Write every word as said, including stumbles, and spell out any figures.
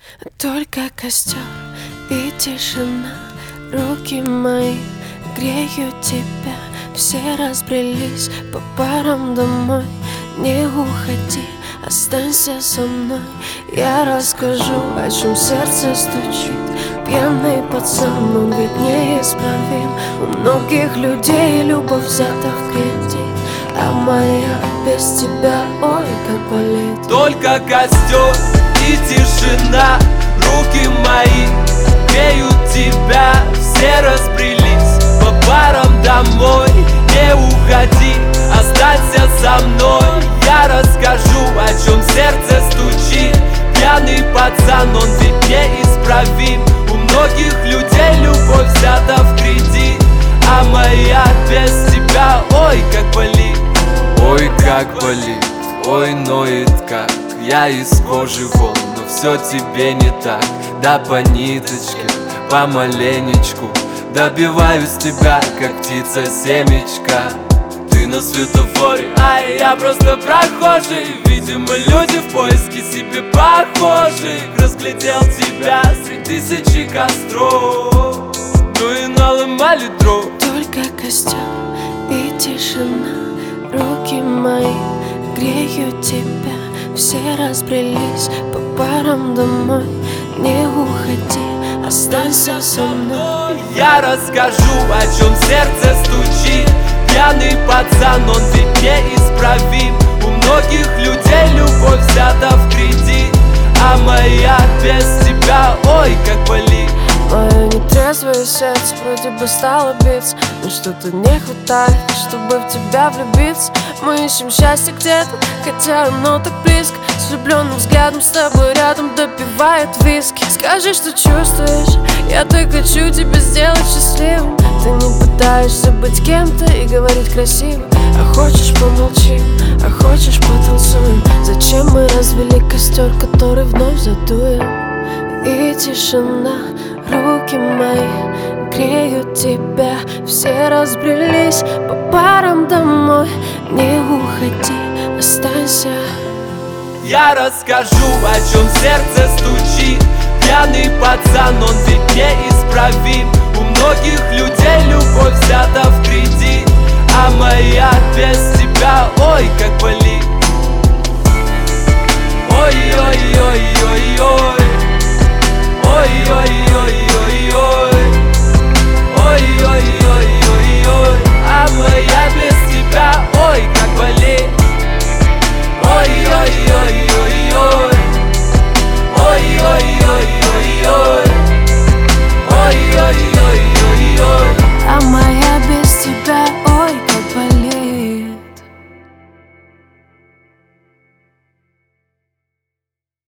Только костер и тишина, руки мои греют тебя. Все разбрелись по парам домой. Не уходи, останься со мной. Я расскажу, о чем сердце стучит. Пьяный пацан, он ведь неисправим. У многих людей любовь взята в кредит, а моя без тебя, ой, как болит. Только костер и тишина, руки мои греют тебя. Все разбрелись по парам домой. Не уходи, останься со мной. Я расскажу, о чем сердце стучит. Пьяный пацан, он ведь неисправим. У многих людей любовь взята в кредит, а моя без тебя, ой, как болит. Ой, как болит, ой, ноет как. Я из кожи вон, но все тебе не так. Да по ниточке, помаленечку добиваюсь тебя, как птица семечка. Ты на светофоре, а я просто прохожий. Видимо, люди в поиске себе похожих. Разглядел тебя среди тысячи костров, ну и наломали дров. Только костер и тишина, руки мои греют тебя. Все разбрелись по парам домой. Не уходи, останься со мной. Я расскажу, о чем сердце стучит. Пьяный пацан, он ведь неисправим. У многих людей любовь взята в кредит, а моя без тебя, ой, как болит. Мое нетрезвое сердце вроде бы стало биться, но что-то не хватает, чтобы в тебя влюбиться. Мы ищем счастье где-то, хотя оно так близко. С влюбленным взглядом с тобой рядом допивает виски. Скажи, что чувствуешь, я так хочу тебя сделать счастливым. Ты не пытаешься быть кем-то и говорить красиво. А хочешь помолчим, а хочешь потанцуем. Зачем мы развели костер, который вновь задуем? И тишина, руки мои греют тебя. Все разбрелись по парам домой. Не уходи, останься. Я расскажу, о чем сердце